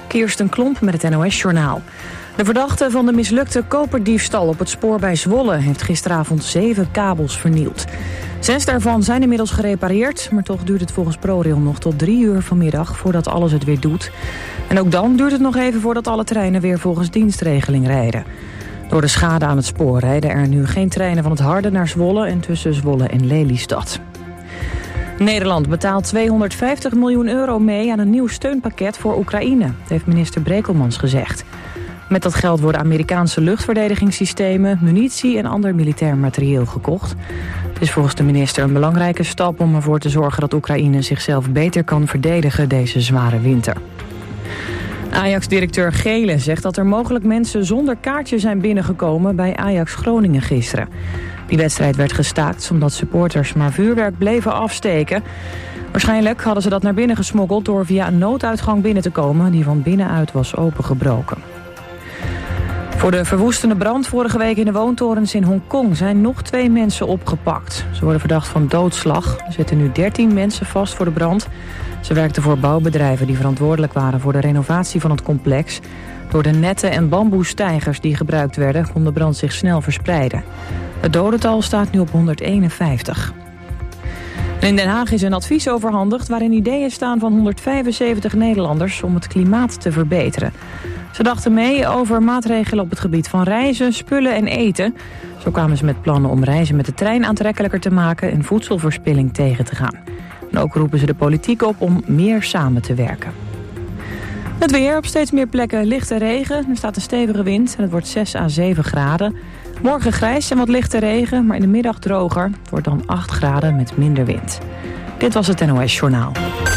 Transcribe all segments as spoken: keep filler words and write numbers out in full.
Kirsten Klomp met het N O S-journaal. De verdachte van de mislukte koperdiefstal op het spoor bij Zwolle heeft gisteravond zeven kabels vernield. Zes daarvan zijn inmiddels gerepareerd, maar toch duurt het volgens ProRail nog tot drie uur vanmiddag voordat alles het weer doet. En ook dan duurt het nog even voordat alle treinen weer volgens dienstregeling rijden. Door de schade aan het spoor rijden er nu geen treinen van het Harde naar Zwolle en tussen Zwolle en Lelystad. Nederland betaalt tweehonderdvijftig miljoen euro mee aan een nieuw steunpakket voor Oekraïne, heeft minister Brekelmans gezegd. Met dat geld worden Amerikaanse luchtverdedigingssystemen, munitie en ander militair materieel gekocht. Het is volgens de minister een belangrijke stap om ervoor te zorgen dat Oekraïne zichzelf beter kan verdedigen deze zware winter. Ajax-directeur Gele zegt dat er mogelijk mensen zonder kaartje zijn binnengekomen bij Ajax Groningen gisteren. Die wedstrijd werd gestaakt omdat supporters maar vuurwerk bleven afsteken. Waarschijnlijk hadden ze dat naar binnen gesmokkeld door via een nooduitgang binnen te komen die van binnenuit was opengebroken. Voor de verwoestende brand vorige week in de woontorens in Hongkong zijn nog twee mensen opgepakt. Ze worden verdacht van doodslag. Er zitten nu dertien mensen vast voor de brand. Ze werkten voor bouwbedrijven die verantwoordelijk waren voor de renovatie van het complex. Door de netten en bamboestijgers die gebruikt werden kon de brand zich snel verspreiden. Het dodental staat nu op honderdeenenvijftig. En in Den Haag is een advies overhandigd waarin ideeën staan van honderdvijfenzeventig Nederlanders om het klimaat te verbeteren. Ze dachten mee over maatregelen op het gebied van reizen, spullen en eten. Zo kwamen ze met plannen om reizen met de trein aantrekkelijker te maken en voedselverspilling tegen te gaan. En ook roepen ze de politiek op om meer samen te werken. Het weer, op steeds meer plekken lichte regen. Er staat een stevige wind en het wordt zes à zeven graden. Morgen grijs en wat lichte regen, maar in de middag droger. Het wordt dan acht graden met minder wind. Dit was het N O S-journaal.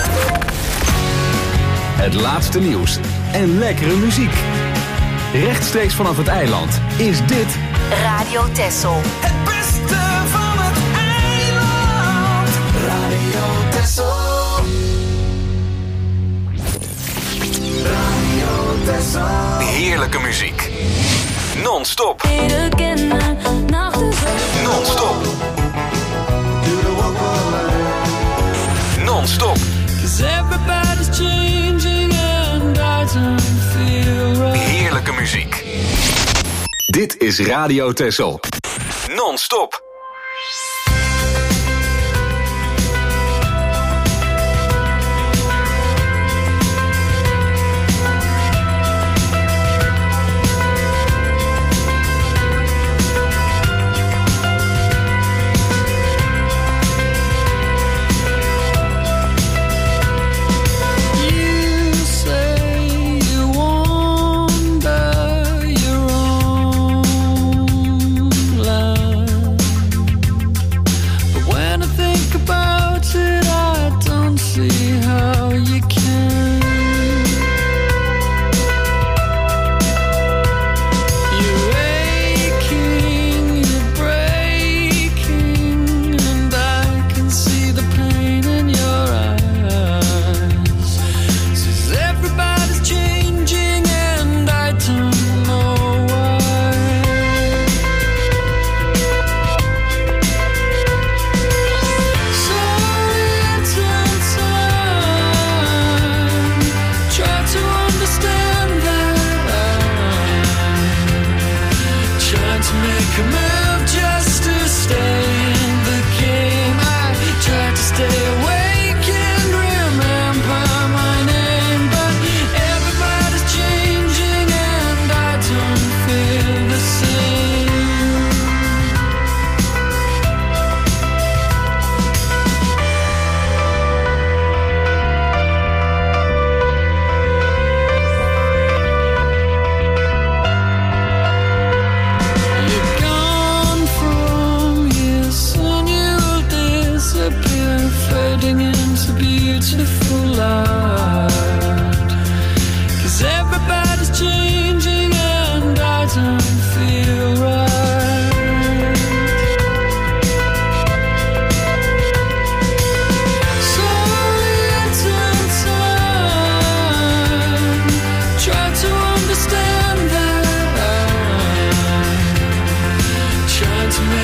Het laatste nieuws en lekkere muziek. Rechtstreeks vanaf het eiland is dit Radio Texel. Het beste van het eiland. Radio Texel. Radio Texel. heerlijke muziek. Non-stop. Non-stop. Non-stop. Heerlijke muziek. Dit is Radio Texel. Non-stop.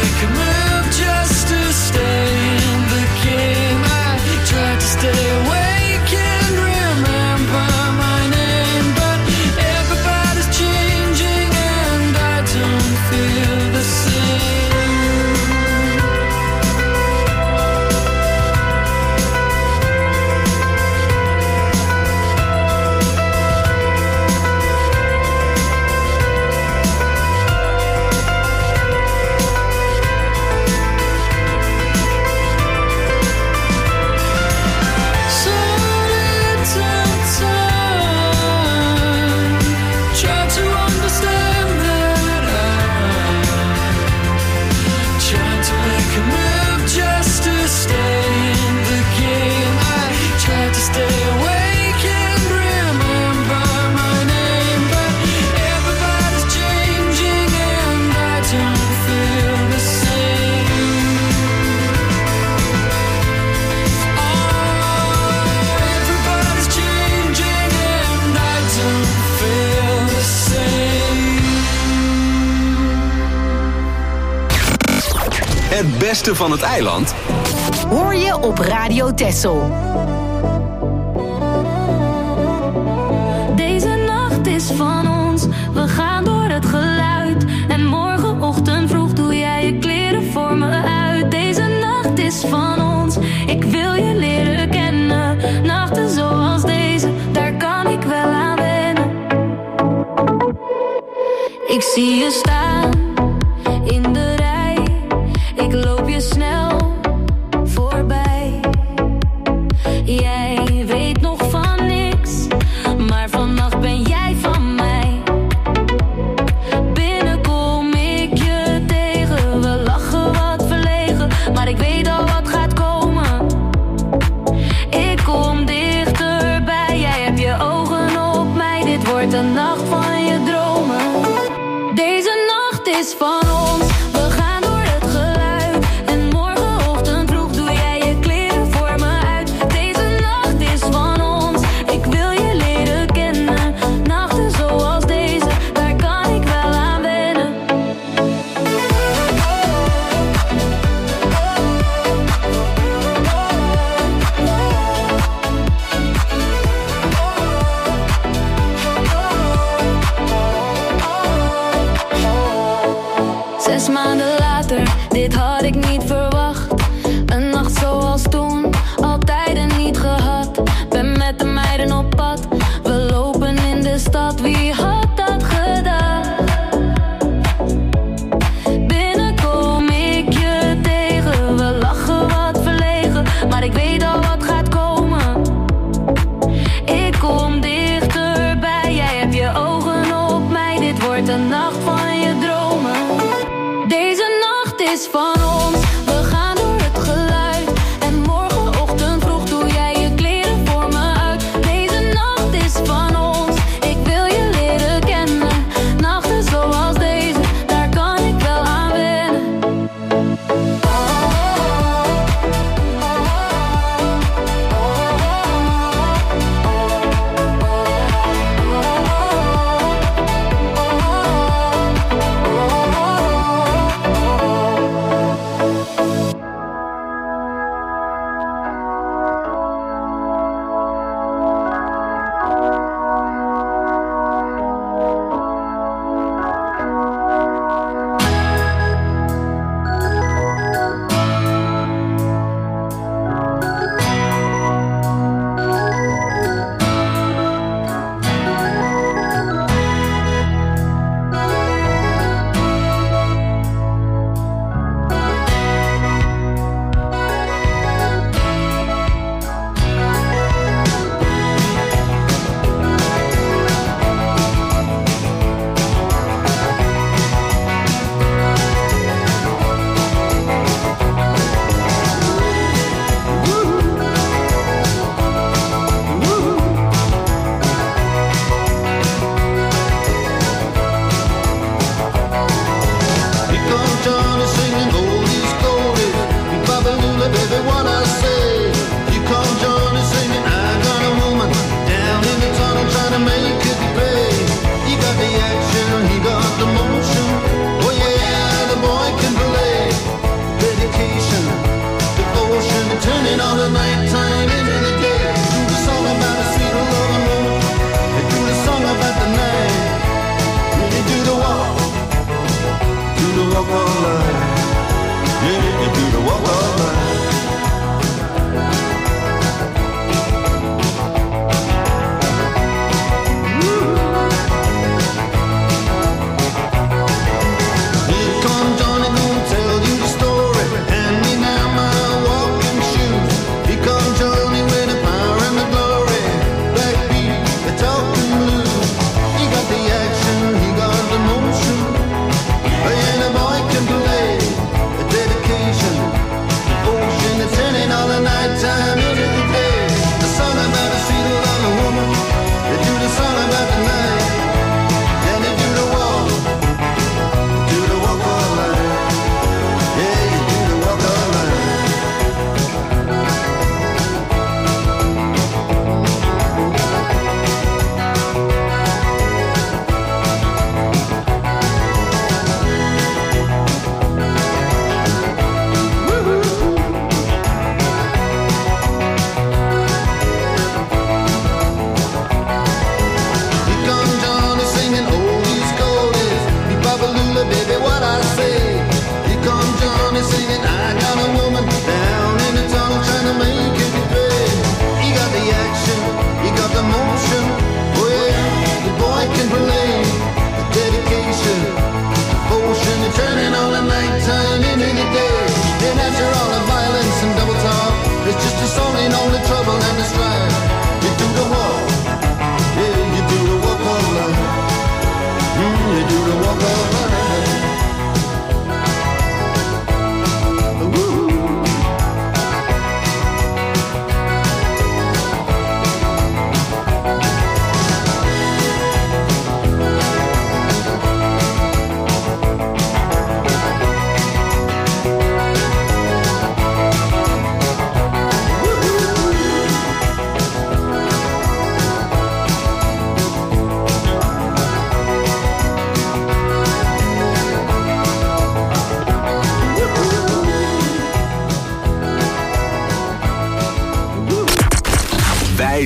Stay away. Het beste van het eiland hoor je op Radio Texel. Deze nacht is van ons, we gaan door het geluid. En morgenochtend vroeg doe jij je kleren voor me uit. Deze nacht is van ons, ik wil je leren kennen. Nachten zoals deze, daar kan ik wel aan wennen. Ik zie je staan in de rij, ik loop je snel voorbij. Jij weet nog van niks, maar vannacht ben jij van mij. Binnen kom ik je tegen, we lachen wat verlegen, maar ik weet al wat gaat komen. Ik kom dichterbij, jij hebt je ogen op mij, dit wordt een nacht van je dromen. Deze nacht is van ons, we gaan door het geluid. En morgenochtend vroeg doe jij je kleren voor me uit. Deze nacht is van ons, ik wil je leren kennen. Nachten zoals deze, daar kan ik wel aan wennen. Zes maanden later, dit had ik niet verwacht. Een nacht zoals toen, altijd en niet gehad. Ben met de meiden op pad, we lopen in de stad. Wie had dat gedacht? Binnen kom ik je tegen, we lachen wat verlegen, maar ik weet al wat gaat komen. Ik kom dichterbij, jij hebt je ogen op mij, dit wordt een nacht van je dromen. Deze nacht is van ons, we gaan door het geluid. En morgenochtend vroeg doe jij je kleren voor me uit. Deze nacht is van ons, ik wil je leren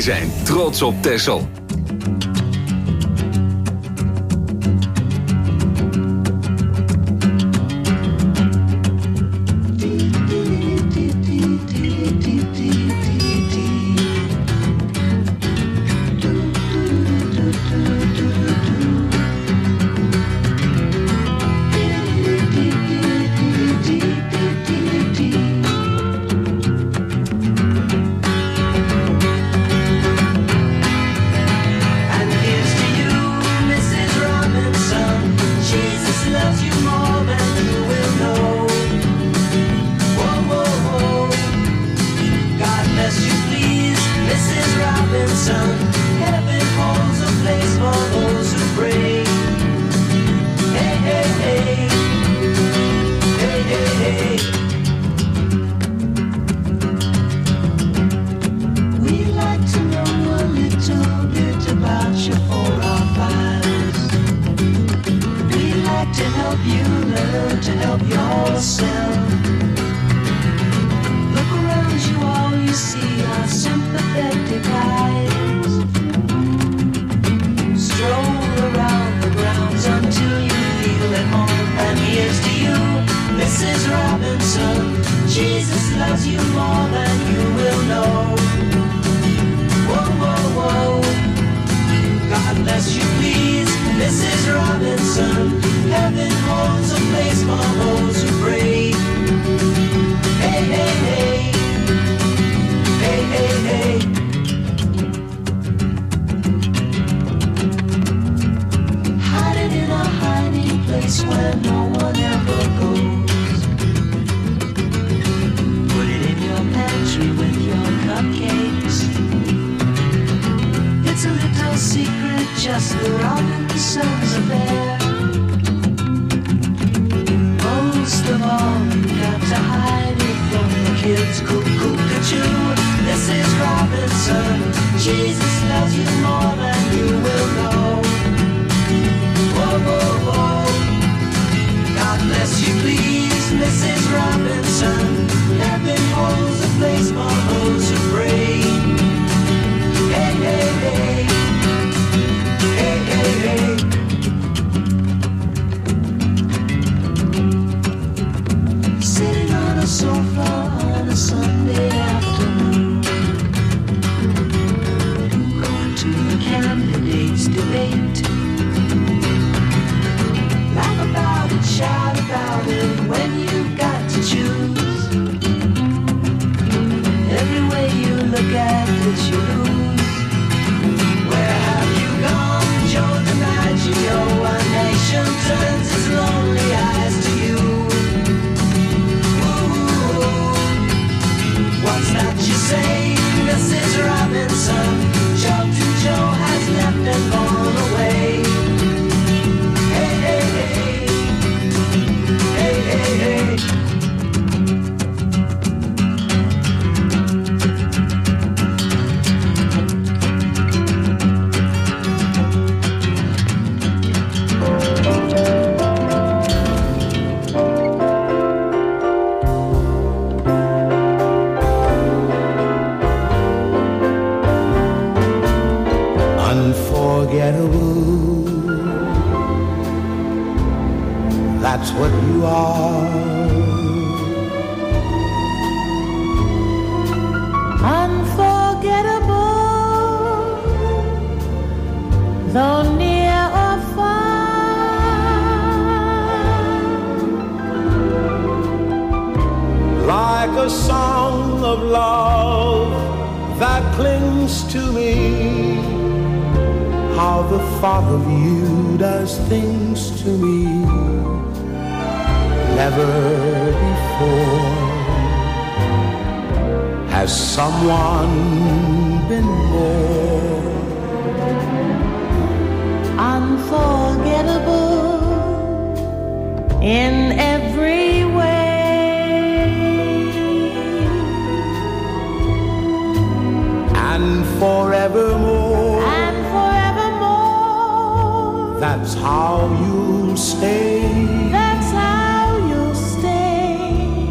zijn trots op Texel.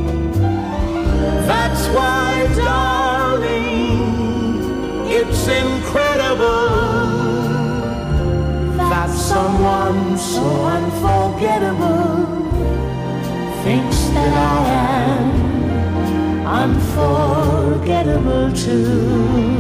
It's in someone so unforgettable thinks that I am unforgettable too.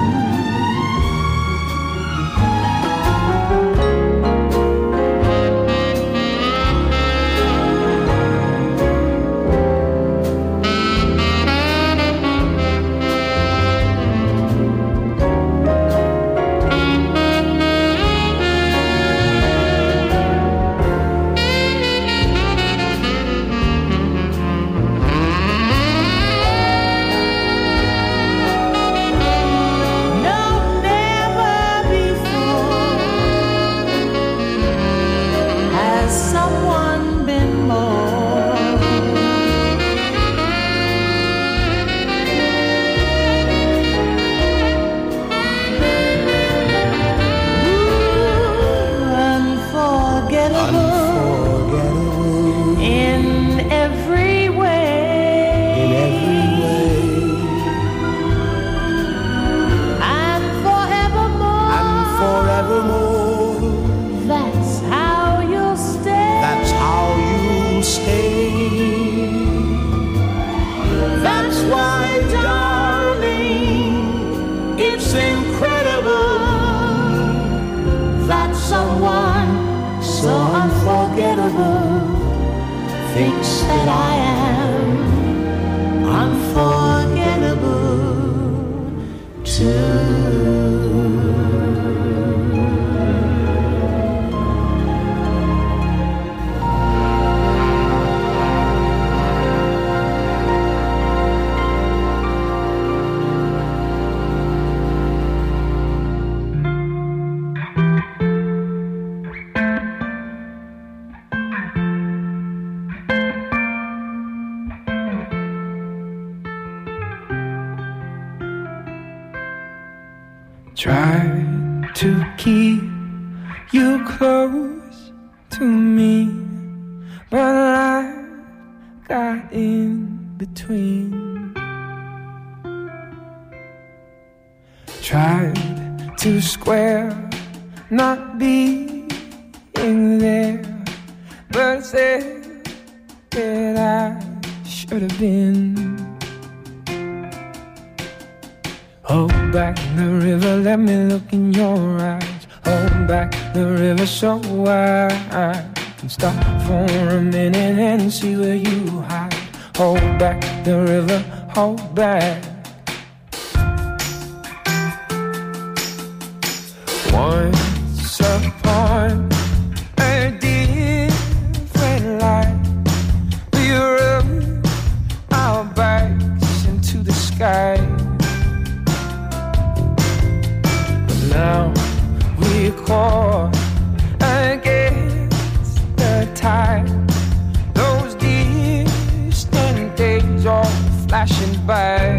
Try to keep you close to me, but life got in between. Tried to square not being there, but said that I should have been. Hold back the river, let me look in your eyes. Hold back the river so I can stop for a minute and see where you hide. Hold back the river, hold back. Once upon a different life, we rubbed our backs into the sky. Now we're caught against the tide. Those distant days are flashing by.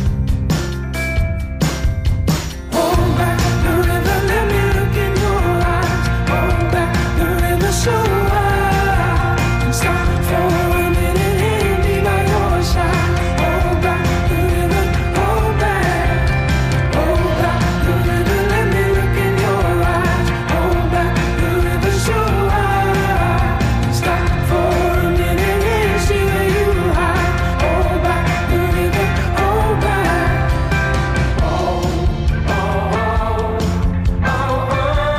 Hold back the river, let me look in your eyes. Hold back the river so I can stop for a minute and be by your side. Hold back the river, hold back. Hold back the river, let me look in your eyes. Hold back the river so I can stop for a minute and see where you hide. Hold back the river, hold back. Oh, oh, oh, oh, oh,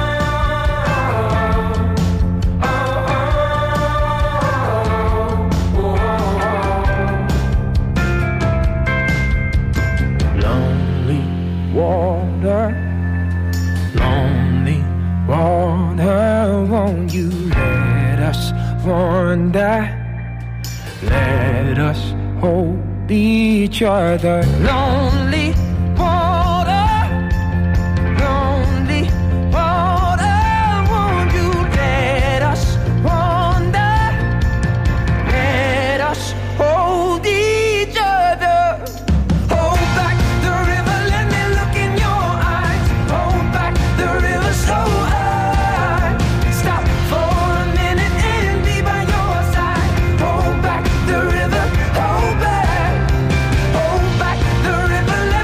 oh, oh, oh. Lonely water, lonely water, won't you let us wander? Let us hold each other. Lonely water, lonely water, won't you let us wander? Let us hold each other. Hold back the river, let me look in your eyes. Hold back the river so I can stop for a minute and be by your side. Hold back the river, hold back. Hold back the river, let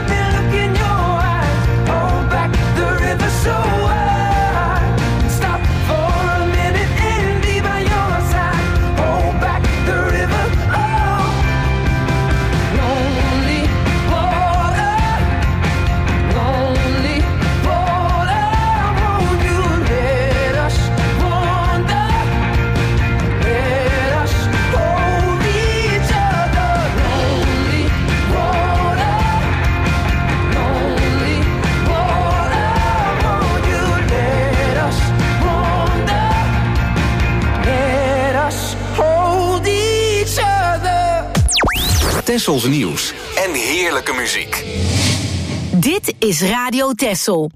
Tessels nieuws en heerlijke muziek. Dit is Radio Tessel.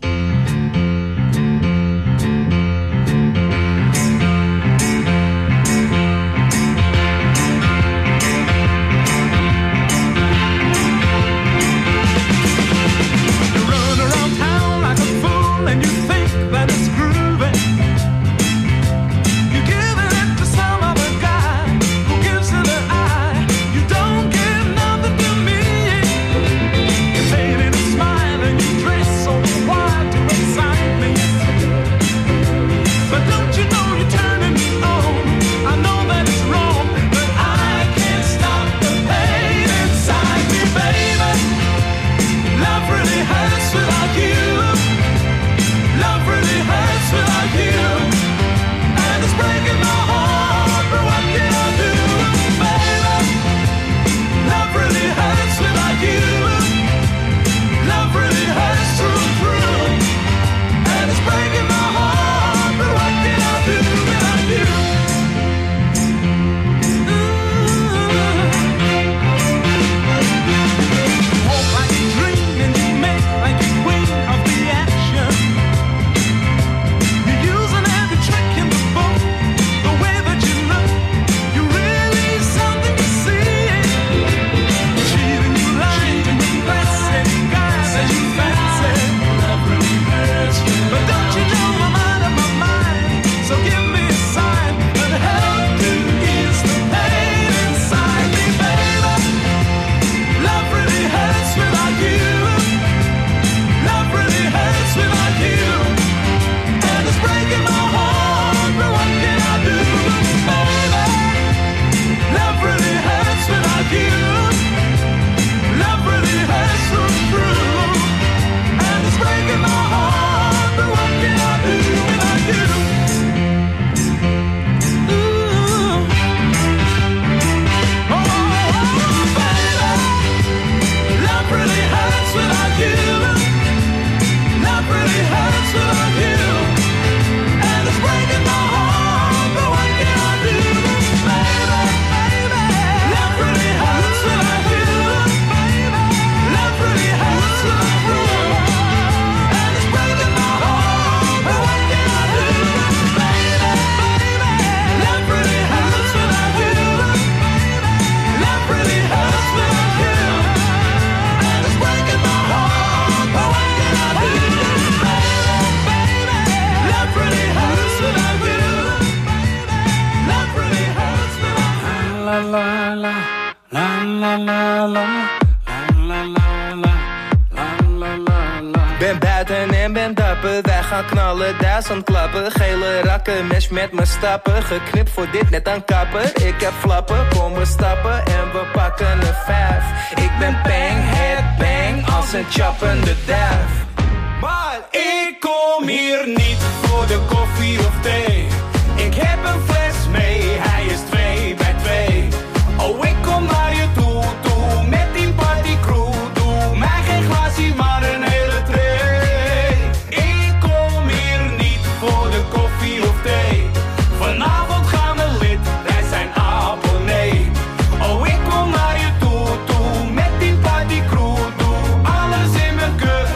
Ben buiten en ben dapper, wij gaan knallen, duizend klappen. Gele rakken, mes met mijn stappen. Geknipt voor dit net aan kapper. Ik heb flappen, kom we stappen en we pakken een vijf. Ik ben bang, head bang, als een chappende duif. Maar ik kom hier niet voor de koffie of thee. Ik heb een fles mee, hij is twee bij twee. Oh, ik kom naar je toe, toe, met die partycrew. Doe mij geen glasie, maar een hele tray. Ik kom hier niet voor de koffie of thee. Vanavond gaan we lid, wij zijn abonnee. Oh, ik kom naar je toe, toe, met die partycrew. Doe alles in mijn kut,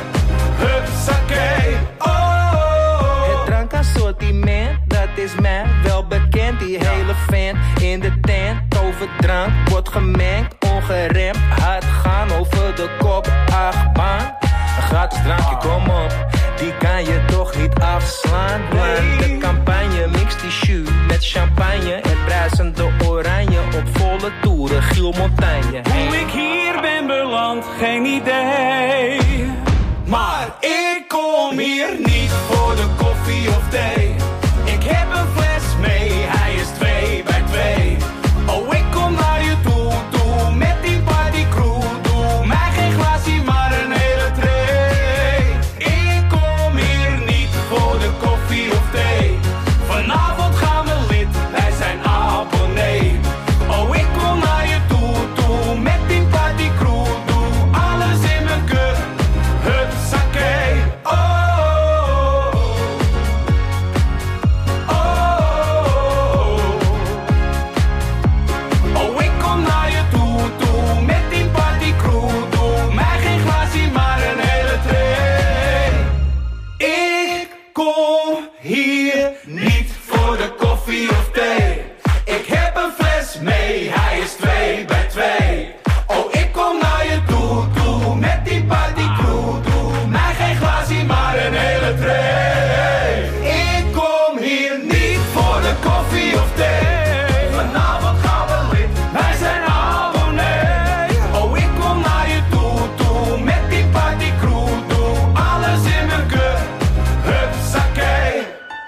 hupsakee. Oh, het drankassortiment, dat is mij wel bekend. Die hele vent in de tent, over drank wordt gemengd. Ongeremd, hard gaan over de kop, achtbaan. Een gratis drankje, kom op, die kan je toch niet afslaan. Want de campagne mixt die jus met champagne. Het bruisende oranje op volle toeren, Giel Montagne. Hoe ik hier ben beland, geen idee. Maar ik kom hier niet voor de koffie of thee. Ik heb een fles mee, hij is twee bij twee. Oh, ik kom naar je toe, toe, met die partycrew. Doe mij geen glasie, maar een hele tray. Ik kom hier niet voor de koffie of thee. Vanavond gaan we lid, wij zijn abonnee. Oh, ik kom naar je toe, toe. hier niet voor de koffie of thee. Ik heb een fles mee, hij is twee bij twee. Oh, ik kom naar je toe, toe, met die partycrew. Doe mij geen glazie, maar een hele tray. Ik kom hier niet voor de koffie of thee. Vanavond gaan we lid, wij zijn abonnee. Oh, ik kom naar je toe, toe, met die partycrew. Doe alles in mijn keur, hupsakee.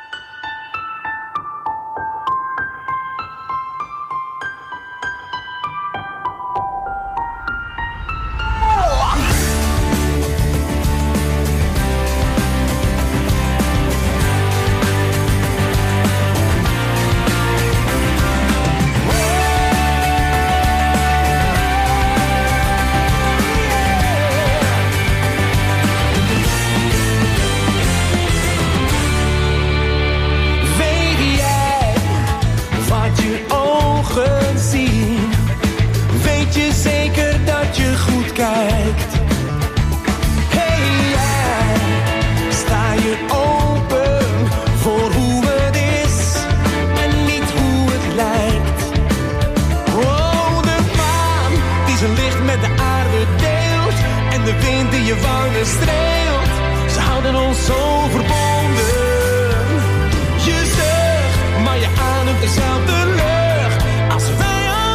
Kijkt. Hey jij, sta je open voor hoe het is en niet hoe het lijkt. Oh, de maan die zijn licht met de aarde deelt en de wind die je wangen streelt. Ze houden ons zo verbonden. Je zucht, maar je ademt dezelfde lucht als wij.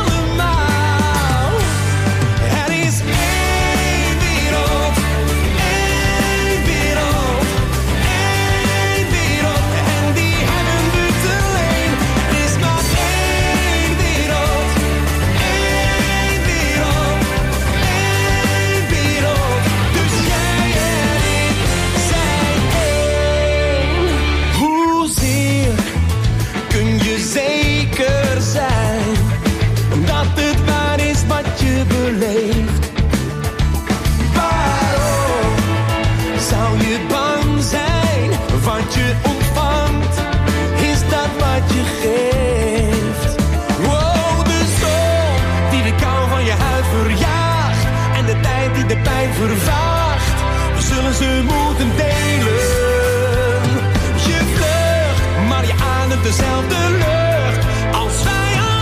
Waarom zou je bang zijn? Wat je ontvangt, is dat wat je geeft. Wow, de zon die de kou van je huid verjaagt en de tijd die de pijn vervaagt, we zullen ze moeten delen. Je vlucht, maar je ademt dezelfde lucht als wij.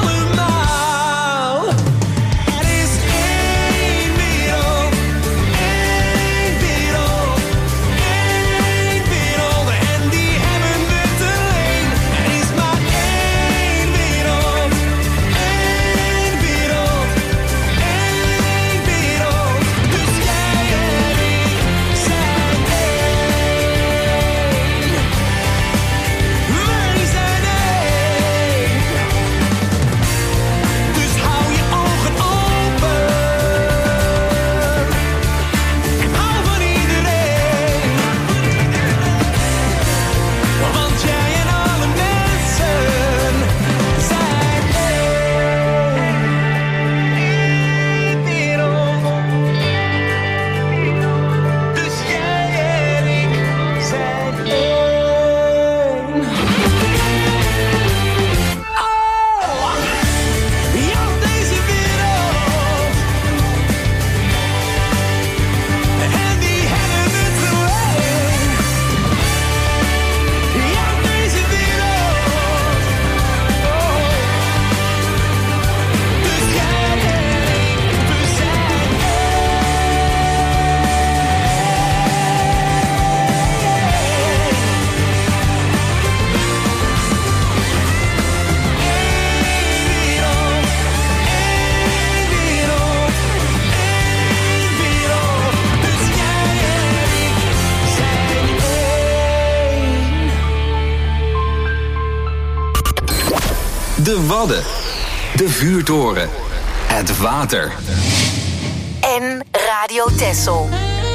De Wadden, de vuurtoren, het water. En Radio Texel.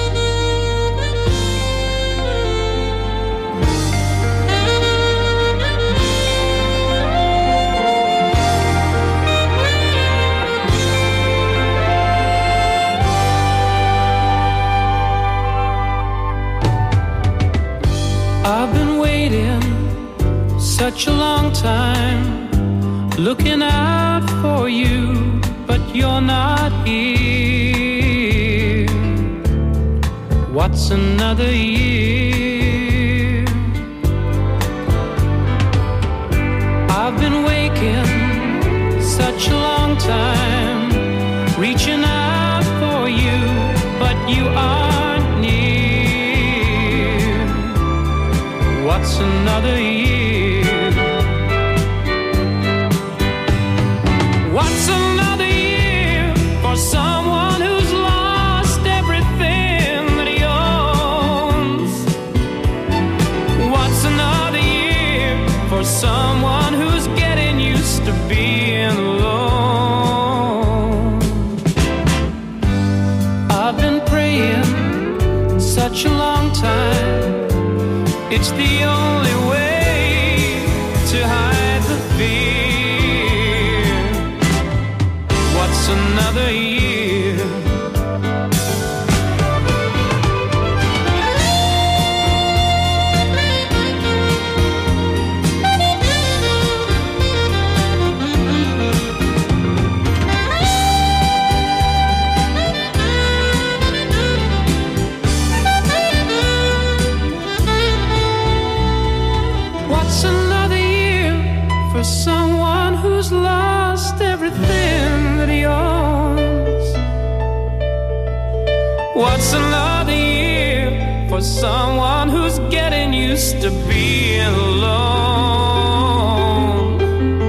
I've been waiting such a long time, looking out for you, but you're not here. What's another year? I've been waking such a long time, reaching out for you, but you aren't near. What's another year? What's another year for someone who's lost everything that he owns? What's another year for someone who's getting used to being alone? I've been praying such a long time, it's the only way to hide the fear. What's another year? What's another year for someone who's lost everything that he owns? What's another year for someone who's getting used to being alone?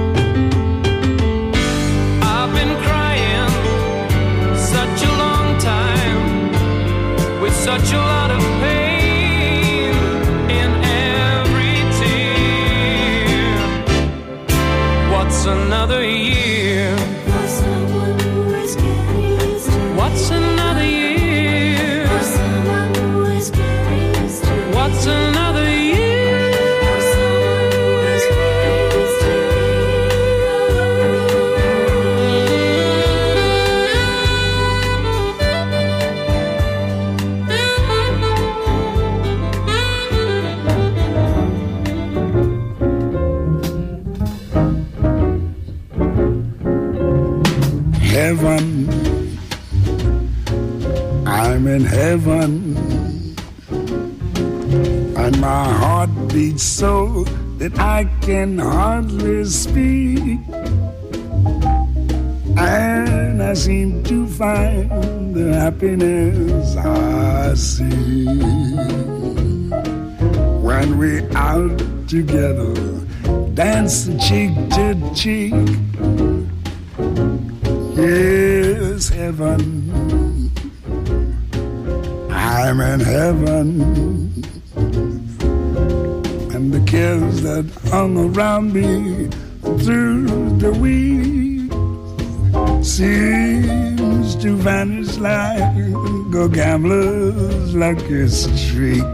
I've been crying such a long time with such a lot of pain in every tear. What's another year? For someone who is getting used to. What's another year? For someone who is getting used to. What's another year? For someone who is getting used to. Heaven, I'm in heaven, and my heart beats so that I can hardly speak, and I seem to find the happiness I see when we're out together, dancing cheek to cheek. Yes, heaven, I'm in heaven, and the cares that hung around me through the week seems to vanish like a gambler's lucky streak.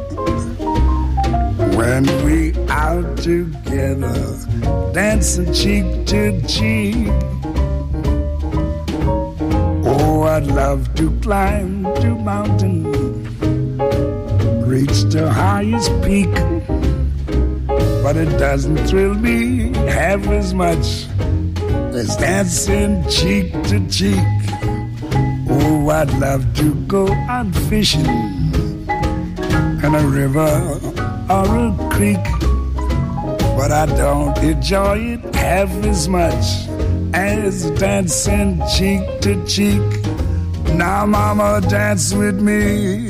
When we out together, dancing cheek to cheek. Oh, I'd love to climb to mountain, reach the highest peak, but it doesn't thrill me half as much as dancing cheek to cheek. Oh, I'd love to go out fishing in a river or a creek, but I don't enjoy it half as much as dancing cheek to cheek. Now, mama, dance with me.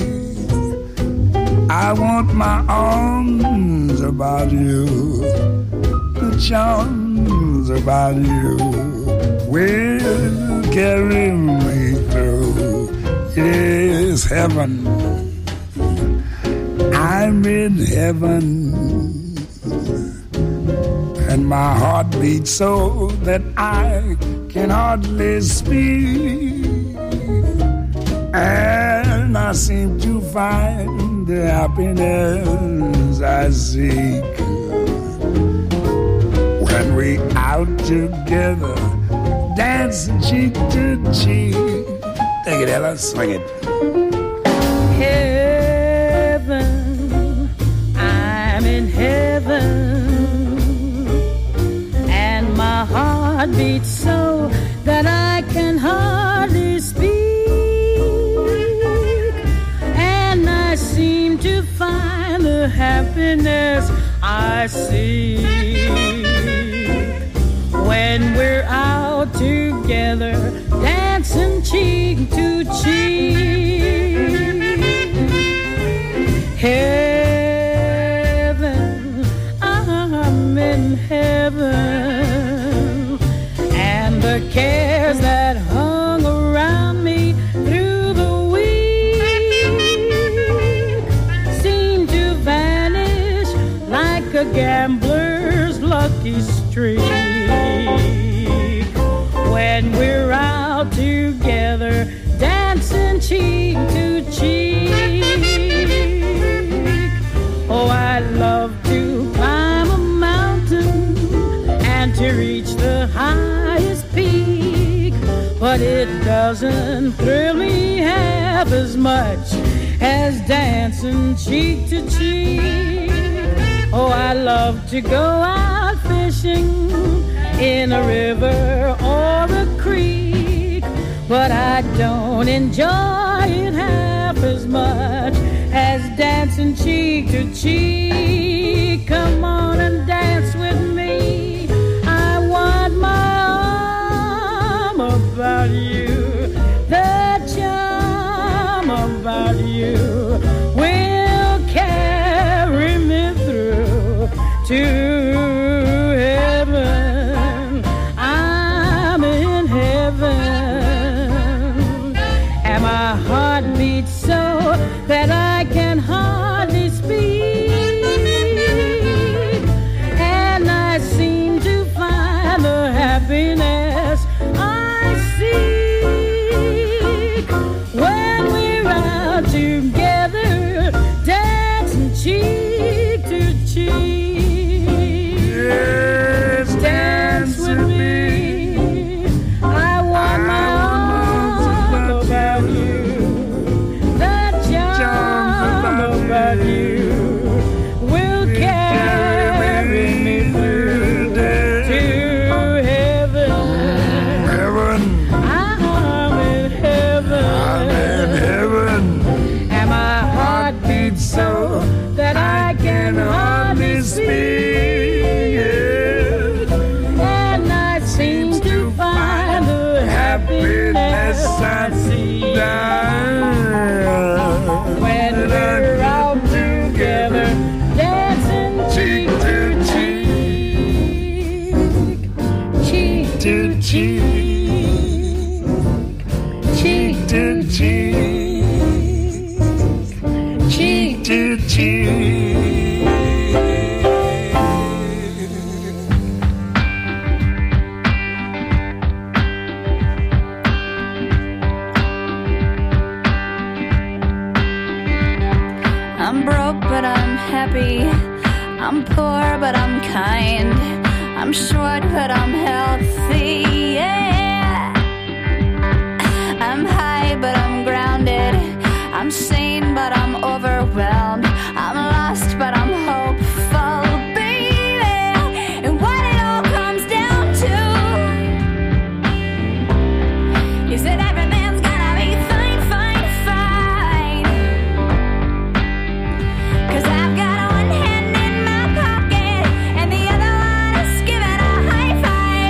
I want my arms about you, the charms about you will carry me through. Yes, heaven, I'm in heaven, and my heart beats so that I can hardly speak, and I seem to find the happiness I seek when we out together, dancing cheek to cheek. Take it, Ella, swing it. Heaven, I'm in heaven, and my heart beats so that I can hardly speak, and I seem to find the happiness I seek I'm in heaven, and the cares that hung around me through the week seem to vanish like a gambler's lucky streak. When we're out together, dancing cheek to cheek. Oh, I love to climb a mountain and to reach the highest peak, but it doesn't thrill me half as much as dancing cheek to cheek. Oh, I love to go out fishing in a river or a creek, but I don't enjoy it half as much as dancing cheek to cheek. Come on and dance with me. I want my arm about you. The charm about you will carry me through to heaven. I'm in heaven, and my heart beats so that I can hardly speak, and I seem to find the happiness I seek when we're out together, dancing cheek to cheek. Yes, dance with me. I want my arms about you. The charm about you will carry me through to heaven. Heaven, I'm in heaven. I'm in heaven. And my heart beats so that I can hardly speak. And I seem to find the happiness I see when we're out together, dancing cheek to cheek, cheek to cheek, cheek to cheek, cheek to cheek. I'm broke, but I'm happy. I'm poor, but I'm kind. I'm short, but I'm healthy. Yeah. I'm high, but I'm grounded. I'm sane, but I'm overwhelmed. I'm lost, but I'm hopeful, baby. And what it all comes down to is that everything's gonna be fine, fine, fine. 'Cause I've got one hand in my pocket and the other one is giving a high five.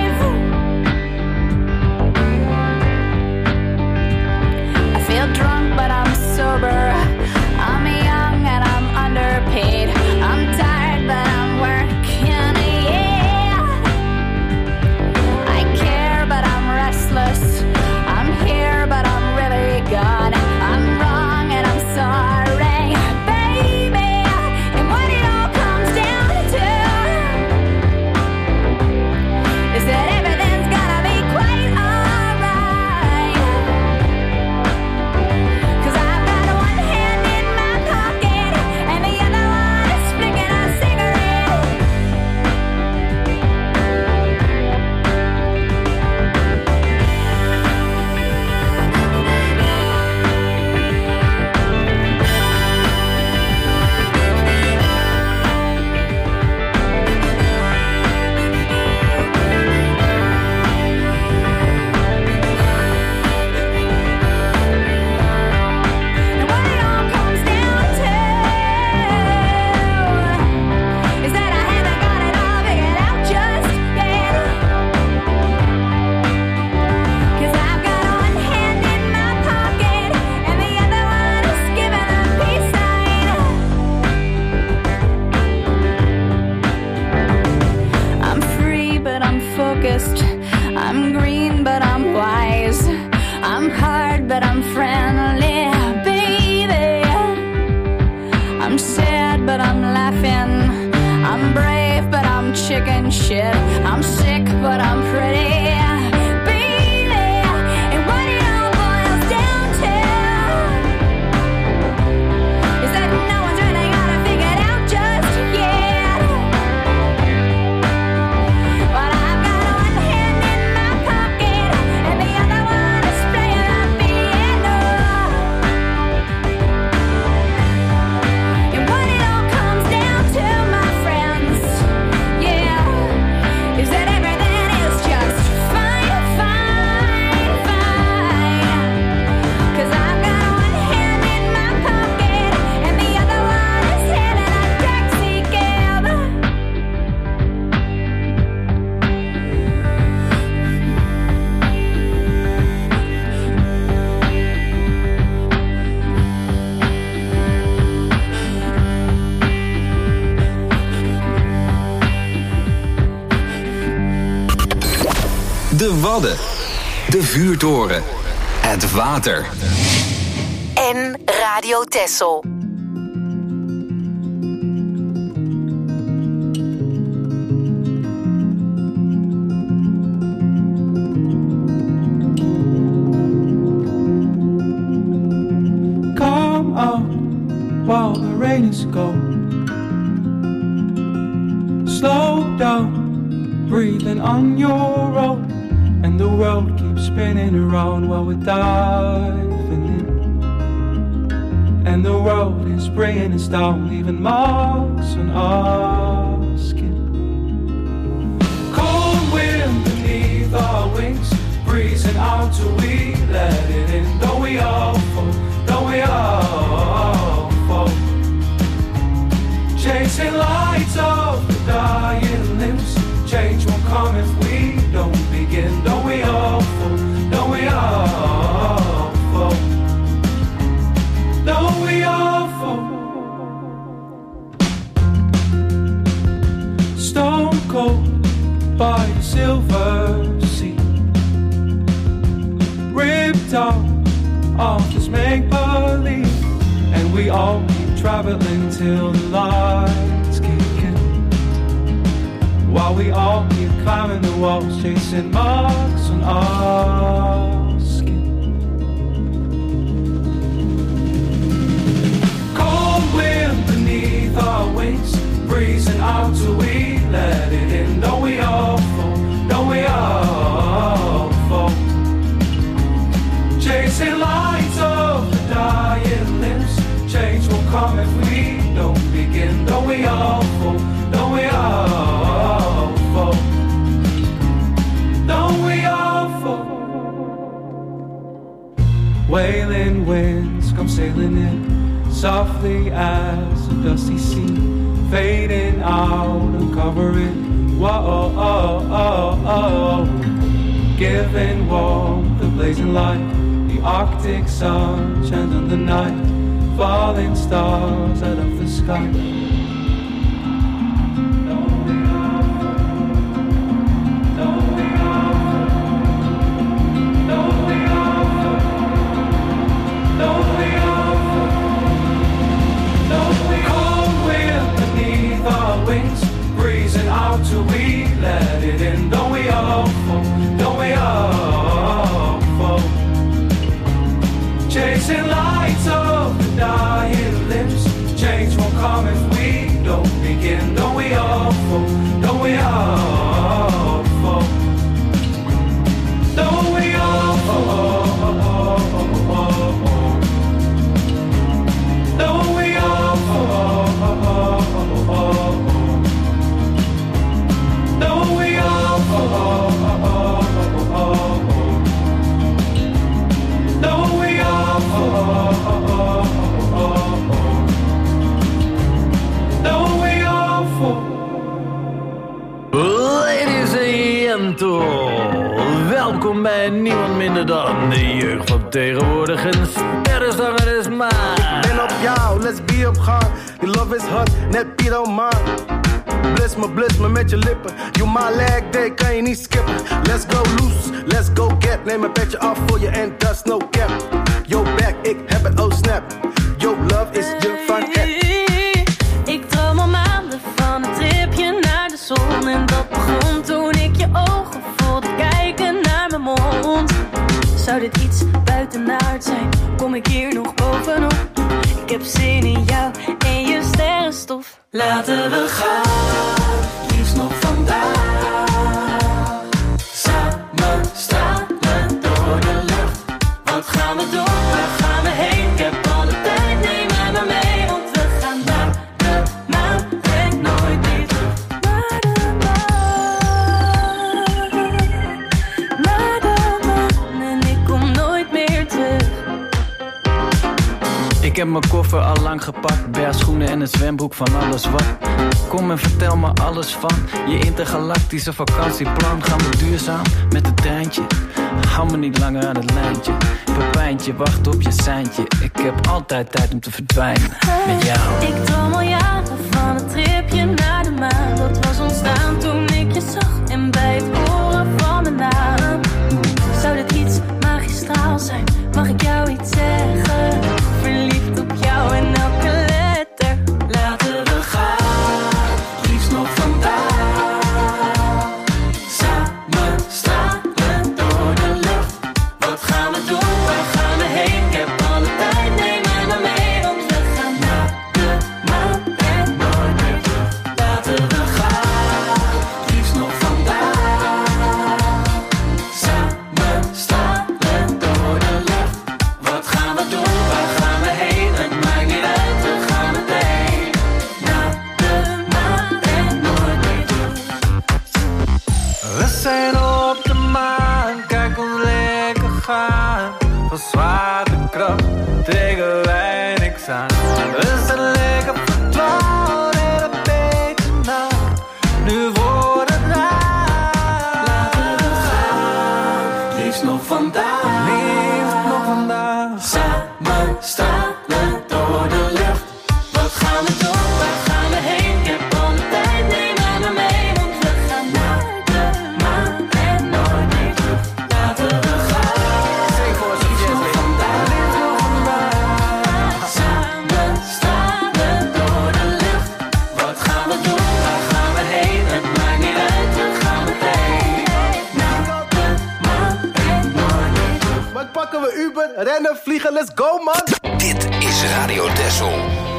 chicken shit. I'm sick, but I'm pretty. De Wadden, de vuurtoren, het water. En Radio Texel. Come out while the rain is gone. Slow down, breathing on your own. And the world keeps spinning around while we're diving in. And the world is bringing us down, leaving marks on our skin. Cold wind beneath our wings, breezing out till we let it in. Don't we all fall, don't we all fall? Chasing lights of the dying limbs. Change won't come if we don't begin. Don't we all fall? Don't we all fall? Don't we all fall? Stone cold by the silver sea, ripped out of this make-believe, and we all keep traveling till the lights kick in. While we all keep climbing the walls, chasing marks on our skin. Cold wind beneath our wings, breezing out till we let it in. Don't we all fall? Don't we all fall? Chasing lights of the dying limbs. Change will come if we don't begin. Don't we all fall? Don't we all fall? Don't we all fall? Wailing winds come sailing in, softly as a dusty sea, fading out and covering. Whoa, oh, oh, oh. Giving warmth, the blazing light, the Arctic sun shines on the night, falling stars out of the sky. Breezing out till we let it in. Don't we all fall? Don't we all fall? Chasing lights of the dying limbs. Change won't come if we don't begin. Don't we all fall? Don't we all fall? Don't we all fall? Don't we all fall? Don't we all fall? Don't we all fall? Don't we all fall? Ladies and gentlemen, welkom bij niemand minder dan de jeugd van tegenwoordig. Een sterrenzanger is maar. Ben op jou, let's be op gang. Die love is hot, net Piet man. Bliss me, bliss me met je lippen. You my leg day, kan je niet skippen. Let's go loose, let's go get. Neem een petje af voor je en dat is no cap. Yo back, ik heb het, oh snap. Yo love is je van app. Ik droom al maanden van een tripje naar de zon. begon en dat begon toen ik je ogen voelde kijken naar mijn mond. Zou dit iets buitenaard zijn? Kom ik hier nog bovenop? Ik heb zin in jou en je sterrenstof. Laten we gaan, liefst nog vandaag. Samen stralen door de lucht. Wat gaan we doen? Waar gaan we heen? Ik heb alle tijd, neem mij maar mee. Want we gaan naar de maan en nooit meer terug. Naar de maan, naar de maan. En ik kom nooit meer terug. Ik heb mijn koffer al lang gepakt, bergschoenen en een zwembroek van alles wat. Kom en vertel me alles van je intergalactische vakantieplan. Gaan we duurzaam met het treintje? Hou me niet langer aan het lijntje. Pepijntje, wacht op je seintje. Ik heb altijd tijd om te verdwijnen met jou. Ik droom al jaren van een tripje naar de maan. Dat was ontstaan toen ik je zag en bij het horen van mijn naam. Zou dit iets magistraal zijn? Mag ik jou iets zeggen? Verliefd op jou en elke letter. Laten we gaan, liefst nog vandaag. Samen stralen door de lucht. Wat gaan we doen? Waar gaan we heen? Ik heb alle tijd, neem mij maar mee. Want we gaan naar de maan en nooit meer terug. Laten we gaan, liefst nog vandaag. Samen stralen door de lucht. Wat gaan we doen? Waar gaan we heen? Het maakt niet uit, we gaan meteen naar de maan en nooit meer terug. We zijn op de maan, kijk ons lekker gaan. Van zwaartekracht trekken wij niks aan. We zijn lekker vertrouwd en een beetje nauw. Nu wordt het raar. Laten we gaan, liefst nog vandaag. Liefst nog vandaag. Samen stralen door de lucht. Wat gaan we doen? Waar gaan we heen? Ik heb alle tijd, neem mij maar mee. Want we gaan naar de maan en nooit meer terug. Laten we gaan, liefst nog vandaag. Samen stralen door de lucht. Wat gaan we doen? Waar gaan we heen? Het maakt niet uit, we gaan meteen naar de maan en nooit meer terug. Wat pakken we Uber, rennen, vliegen, let's go man! Dit is Radio Texel.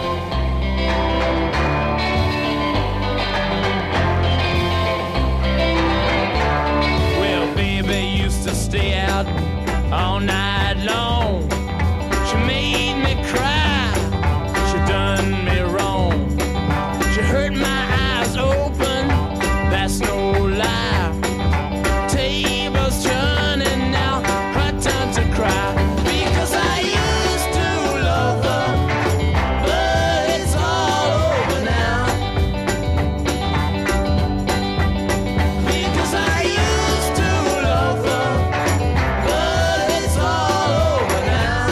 Well, baby used to stay out all night long. She made me cry. She done me wrong. She hurt my eyes open. That's no lie. Tables turning now. Her time to cry. Because I used to love her, but it's all over now. Because I used to love her, but it's all over now.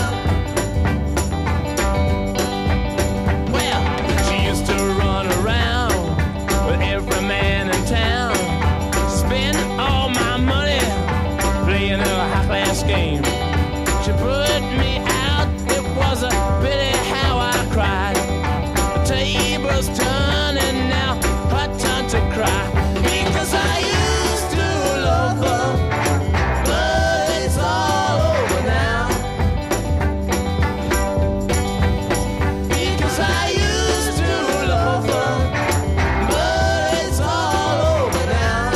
Well, she used to run around with every man in town, spend all my money playing a high-class game. She put me out, it was a pity how I cried. The tables turning now, her time to cry. Because I used to love her, but it's all over now. Because I used to love her, but it's all over now.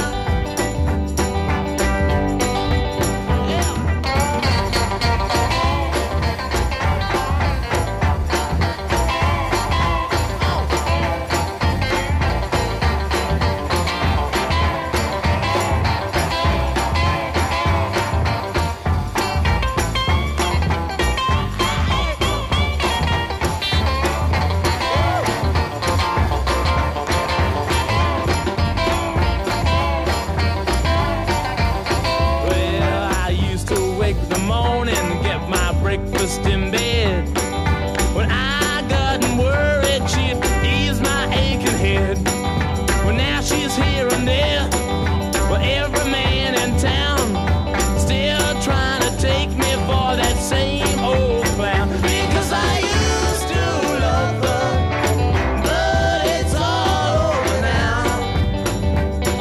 Well, I used to wake in the morning, get my breakfast in bed. When I got worried, she'd ease my aching head. Well, now she's here and there, but every man in town still trying to take me for that same old clown. Because I used to love her, but it's all over now.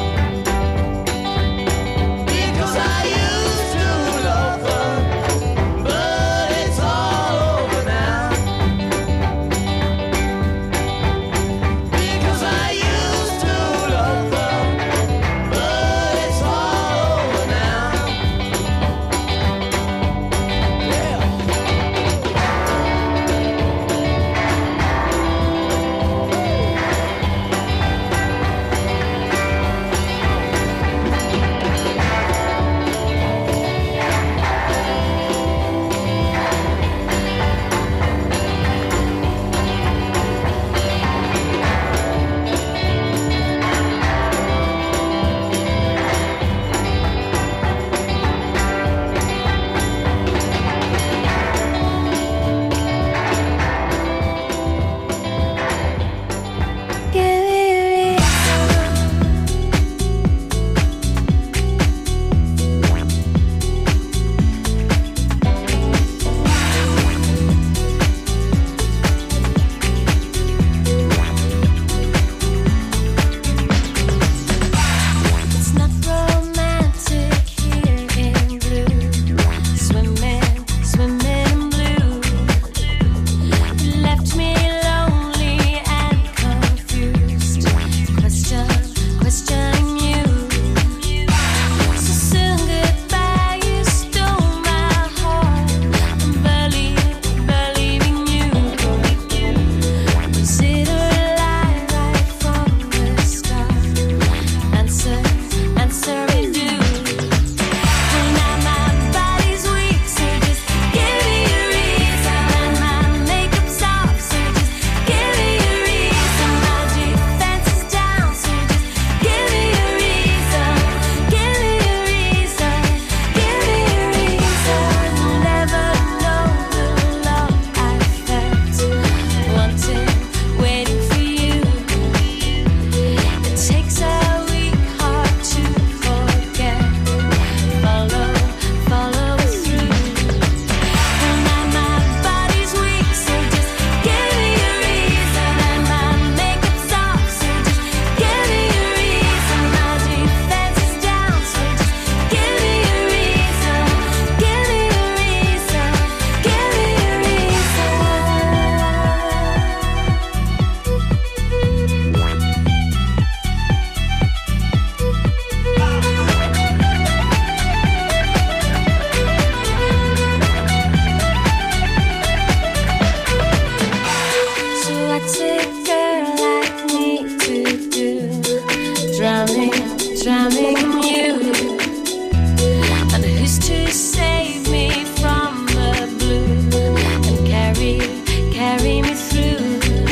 drowning you. And who's to save me from the blue and carry, carry me through?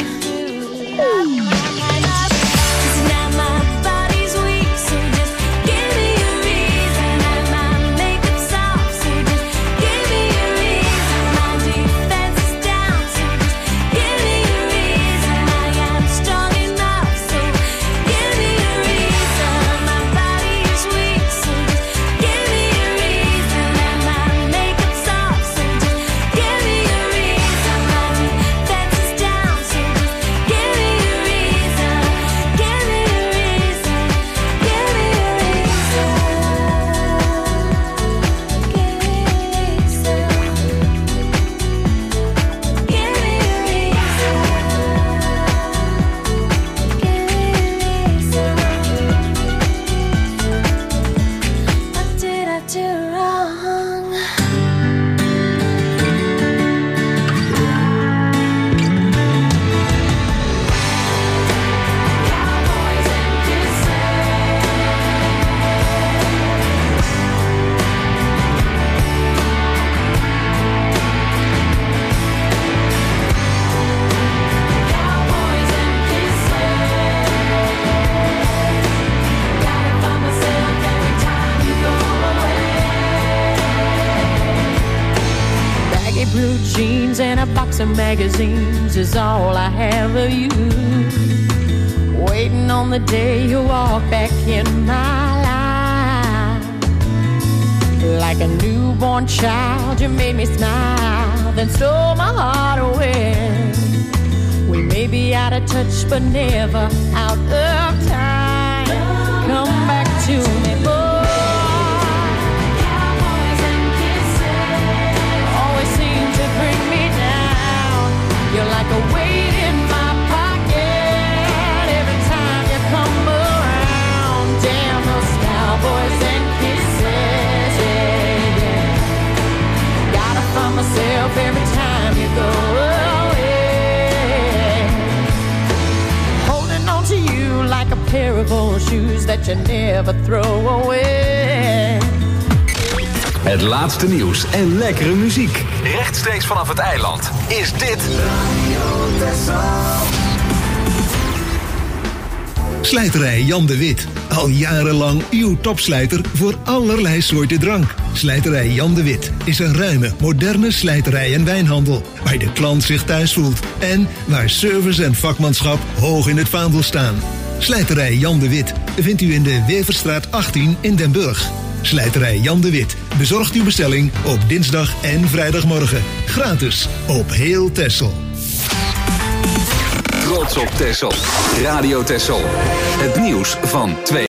And a box of magazines is all I have of you. Waiting on the day you walk back in my life. Like a newborn child, you made me smile, then stole my heart away. We may be out of touch, but never out of time. Come back to me, boy. You're like a weight in my pocket every time you come around. Damn those cowboys and kisses, yeah, yeah. Gotta find myself every time you go away. Holding on to you like a pair of old shoes that you never throw away. Het laatste nieuws en lekkere muziek. Rechtstreeks vanaf het eiland is dit Radio Texel. Slijterij Jan de Wit. Al jarenlang uw topslijter voor allerlei soorten drank. Slijterij Jan de Wit is een ruime, moderne slijterij en wijnhandel. Waar de klant zich thuis voelt. En waar service en vakmanschap hoog in het vaandel staan. Slijterij Jan de Wit vindt u in de Weverstraat achttien in Den Burg. Slijterij Jan de Wit bezorgt uw bestelling op dinsdag en vrijdagmorgen. Gratis op heel Texel. Trots op Texel. Radio Texel. Het nieuws van twee.